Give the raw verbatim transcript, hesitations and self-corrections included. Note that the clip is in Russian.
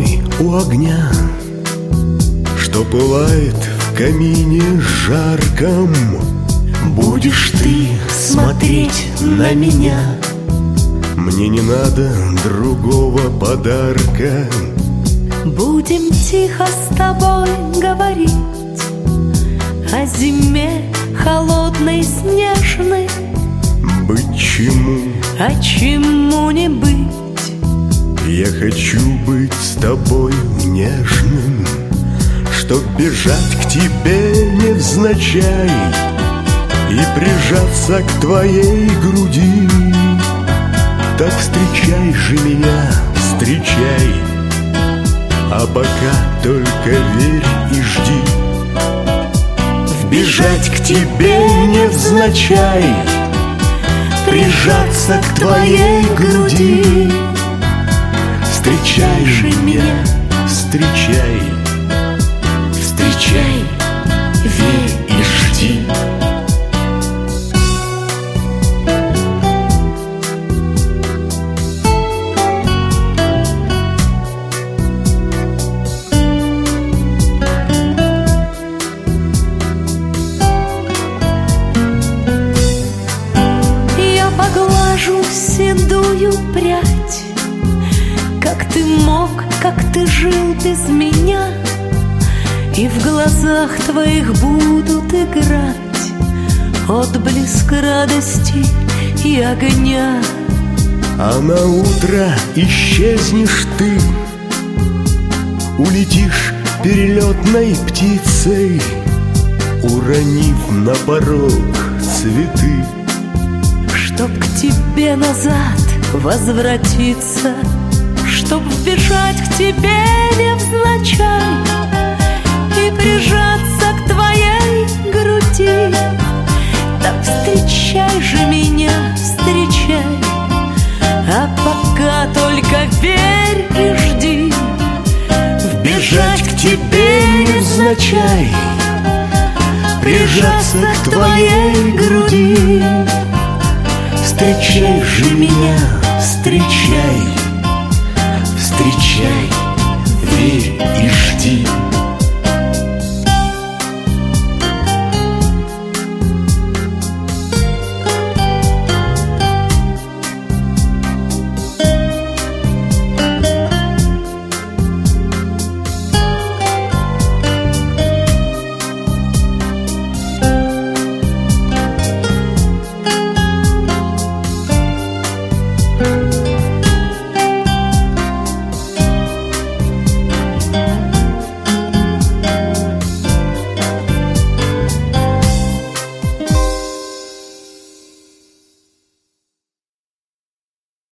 тобой у огня, что пылает в камине жарком. Будешь ты смотреть на меня, мне не надо другого подарка. Будем тихо с тобой говорить о зиме холодной, снежной. Быть чему, а чему не быть. Я хочу быть с тобой нежным, чтоб бежать к тебе невзначай и прижаться к твоей груди. Так встречай же меня, встречай, а пока только верь и жди. Вбежать к тебе невзначай, прижаться к твоей груди. Встречай же меня, встречай, встречай, верь и жди. Поглажу седую прядь, как ты мог, как ты жил без меня, и в глазах твоих будут играть отблеск радости и огня. А на утро исчезнешь ты, улетишь перелетной птицей, уронив на порог цветы. Чтоб к тебе назад возвратиться, чтоб бежать к тебе невзначай и прижаться к твоей груди. Так встречай же меня, встречай, а пока только верь и жди. Вбежать к тебе невзначай, прижаться к твоей груди. Встречай же меня, встречай, встречай.